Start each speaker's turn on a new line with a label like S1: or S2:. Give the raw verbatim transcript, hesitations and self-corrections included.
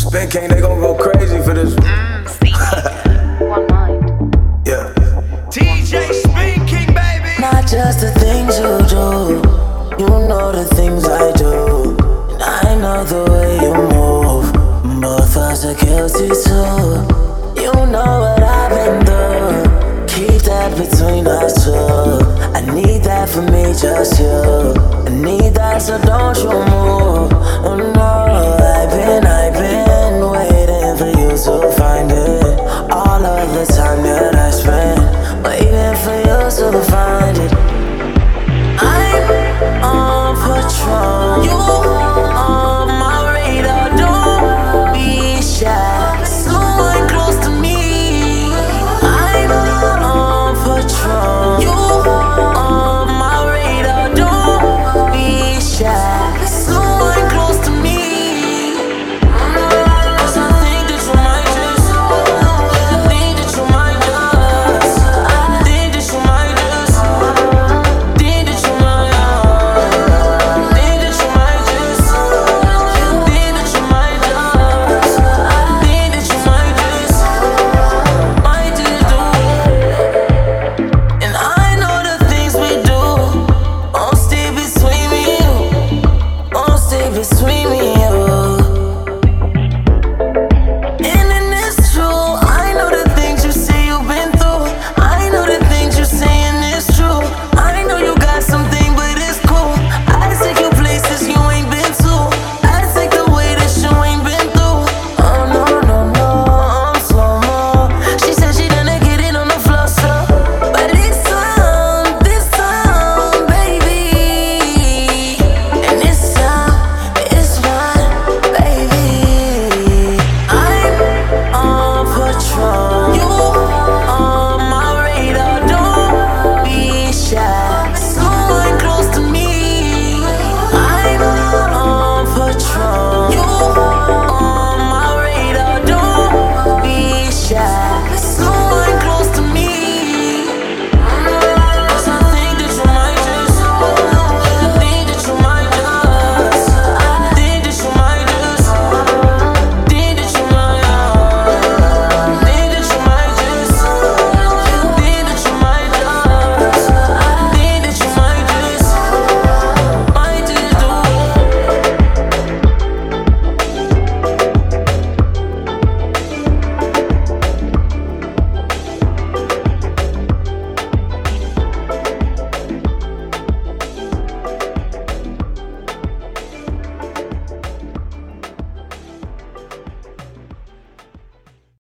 S1: Spin King, they gon' go crazy for this.
S2: Mm, see, one mind.
S1: Yeah.
S3: D J Spin King, baby.
S4: Not just the things you do, you know the things I do. And I know the way you move, both us are guilty too. You know what I've been through, keep that between us two. I need that for me, just you. I need that, so don't you move. Oh no, I've been, I've been waiting for you to find it. All of the time that I spent waiting for you to find it. I'm on patrol, you on my radar. Don't be shy, someone close to me. I'm on patrol, you on my radar. Don't be shy, someone close to me. 'Cause I think that you might just, I think that you might just, I think that you might just, think that you might, think that you might just, think that you might just, think that you might just, might just do it. And I know the things we do won't stay between me and you, won't stay between me and you.